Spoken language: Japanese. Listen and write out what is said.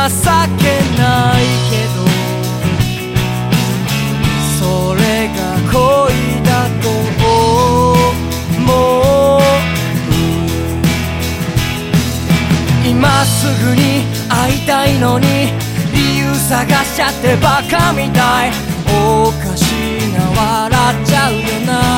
ないけどそれが恋だと思う。今すぐに会いたいのに理由探しちゃってバカみたい。おかしいな笑っちゃうよ。